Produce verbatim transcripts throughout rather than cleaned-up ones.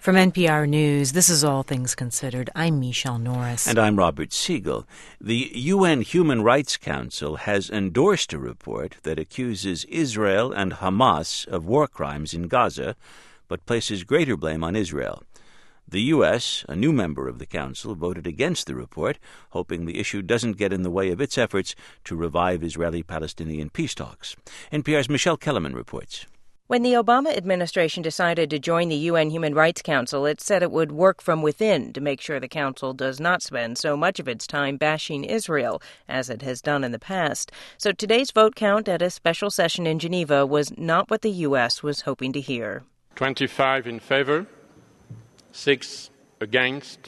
From N P R News, this is All Things Considered. I'm Michelle Norris. And I'm Robert Siegel. The U N Human Rights Council has endorsed a report that accuses Israel and Hamas of war crimes in Gaza, but places greater blame on Israel. The U S, a new member of the council, voted against the report, hoping the issue doesn't get in the way of its efforts to revive Israeli-Palestinian peace talks. N P R's Michelle Kellerman reports. When the Obama administration decided to join the U N Human Rights Council, it said it would work from within to make sure the council does not spend so much of its time bashing Israel, as it has done in the past. So today's vote count at a special session in Geneva was not what the U S was hoping to hear. twenty-five in favor, six against,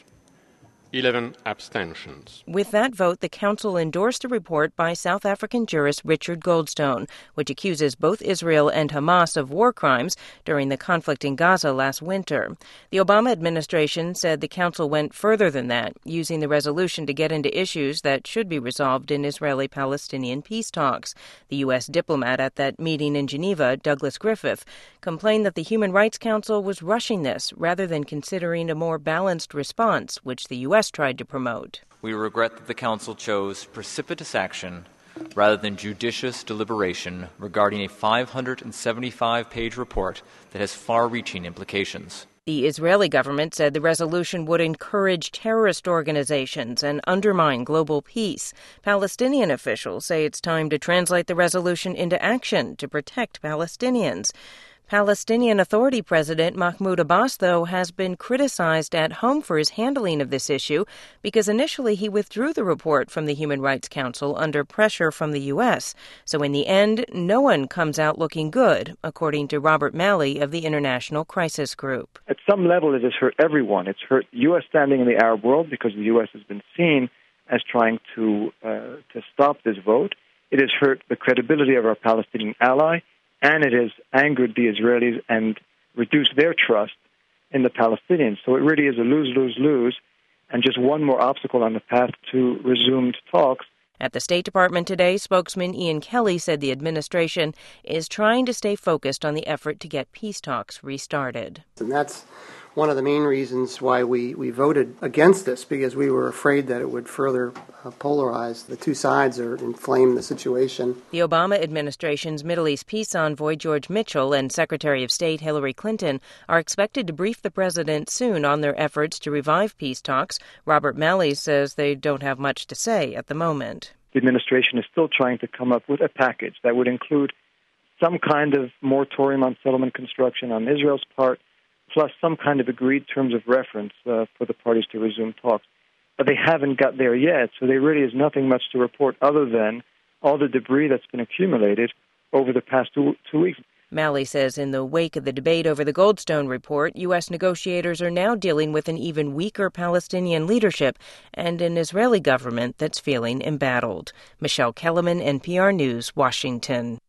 eleven abstentions. With that vote, the council endorsed a report by South African jurist Richard Goldstone, which accuses both Israel and Hamas of war crimes during the conflict in Gaza last winter. The Obama administration said the council went further than that, using the resolution to get into issues that should be resolved in Israeli-Palestinian peace talks. The U S diplomat at that meeting in Geneva, Douglas Griffith, complained that the Human Rights Council was rushing this rather than considering a more balanced response, which the U S tried to promote. We regret that the Council chose precipitous action rather than judicious deliberation regarding a five hundred seventy-five page report that has far-reaching implications. The Israeli government said the resolution would encourage terrorist organizations and undermine global peace. Palestinian officials say it's time to translate the resolution into action to protect Palestinians. Palestinian Authority President Mahmoud Abbas, though, has been criticized at home for his handling of this issue because initially he withdrew the report from the Human Rights Council under pressure from the U S. So in the end, no one comes out looking good, according to Robert Malley of the International Crisis Group. At some level, it has hurt everyone. It's hurt U S standing in the Arab world because the U S has been seen as trying to uh, to stop this vote. It has hurt the credibility of our Palestinian ally, and it has angered the Israelis and reduced their trust in the Palestinians. So it really is a lose-lose-lose, and just one more obstacle on the path to resumed talks. At the State Department today, spokesman Ian Kelly said the administration is trying to stay focused on the effort to get peace talks restarted. And that's one of the main reasons why we, we voted against this, because we were afraid that it would further uh, polarize the two sides or inflame the situation. The Obama administration's Middle East peace envoy George Mitchell and Secretary of State Hillary Clinton are expected to brief the president soon on their efforts to revive peace talks. Robert Malley says they don't have much to say at the moment. The administration is still trying to come up with a package that would include some kind of moratorium on settlement construction on Israel's part, plus some kind of agreed terms of reference uh, for the parties to resume talks. But they haven't got there yet, so there really is nothing much to report other than all the debris that's been accumulated over the past two, two weeks. Malley says in the wake of the debate over the Goldstone report, U S negotiators are now dealing with an even weaker Palestinian leadership and an Israeli government that's feeling embattled. Michelle Kellerman, N P R News, Washington.